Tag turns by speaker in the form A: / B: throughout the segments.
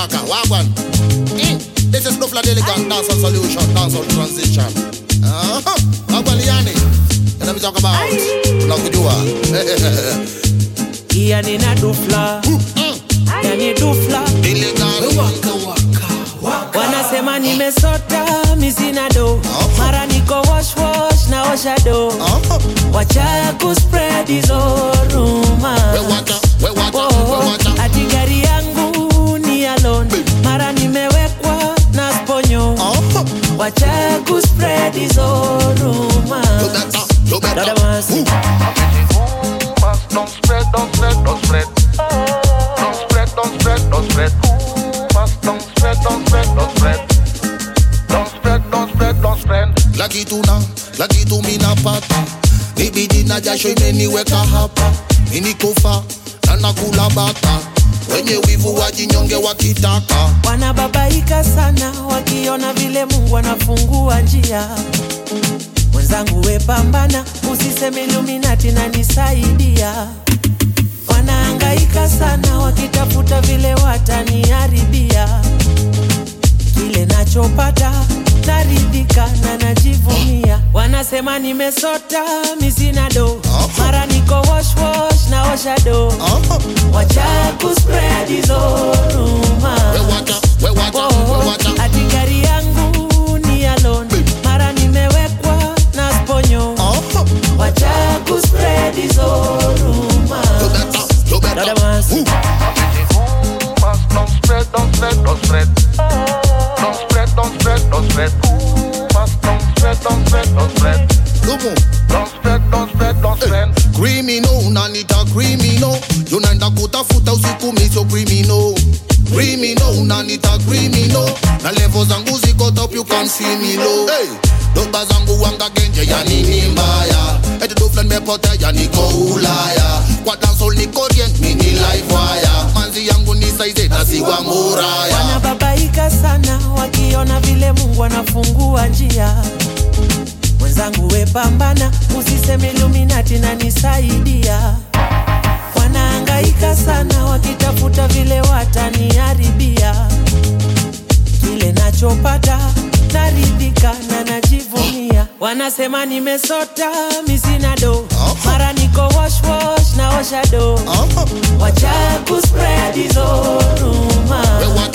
A: Waka, Wagwan. This is Dufla Delicate Dancehall Solution, Dancehall Transition. Wagwan Liani. And let me talk about Nakujua.
B: Yani na Dufla. Yani Dufla.
A: Delicate.
B: Waka. Wanasema nimesota, misina do. Mara niko wash na osha do. Wacha kuspread hizo rumors. Ati gari yangu ni alone. Mara nimewekwa na sponyo. Wacha kuspread hizo rumors.
C: Don't spread. Don't spread. Don't spread. Don't spread.
A: Laki tu mina pata. Nibidi na jasho imeniweka hapa. Minikufa na nakula bata. Wenye wivu wajinyonge wakitaka.
B: Wanababaika sana wakiona vile Mungu anafungua njia. Mwenzangu we pambana, usiseme Illuminati na nisaidia. Wanahangaika sana wakitafuta vile wataniharibia. Kile nachopata naridhika na najivunia. Wanasema nimesota, misina do. Mara niko wash na osha do. Wacha kuspread hizo rumors. Ati gari yangu ni alone. Mara nimewekwa na sponyo. Wacha kuspread hizo rumors.
C: Don't spread. Don't spread. Don't spread.
A: Criminal, nanita criminal. Yunaenda kutafuta usiku miso criminal. Criminal, nanita criminal. Na level zangu ziko top, you can see me low. Hey, doba zangu wanga genje ya nini mbaya. Eti duflan mepote ya niko ulaya. Kwa dancehall niko orient, mini live wire. Manzi yangu ni saize na siwa muraya.
B: Wanababaika sana wakiona vile Mungu anafungua njia. Mwenzangu we pambana, usiseme Illuminati na nisaidia. Wanahangaika sana wakitafuta vile wataniharibia. Kile nachopata naridhika na najivunia. Wanasema nimesota, misina do. Mara niko wash na osha do. Wacha kuspread hizo rumors.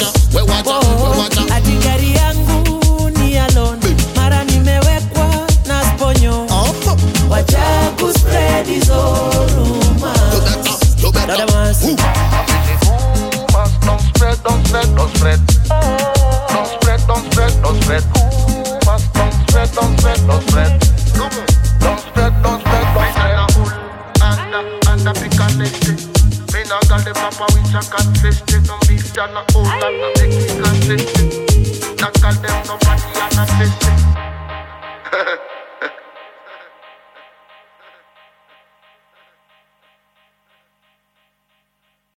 B: Ati gari yangu ni alone. Mara nimewekwa na sponyo. Wacha kuspread hizo rumors.
C: Don't spread. Don't spread. Don't spread. Anda picalete. Mina galde papa with a cat feste. Don't be jana old and a make it consistent. That girl them nobody and a feste.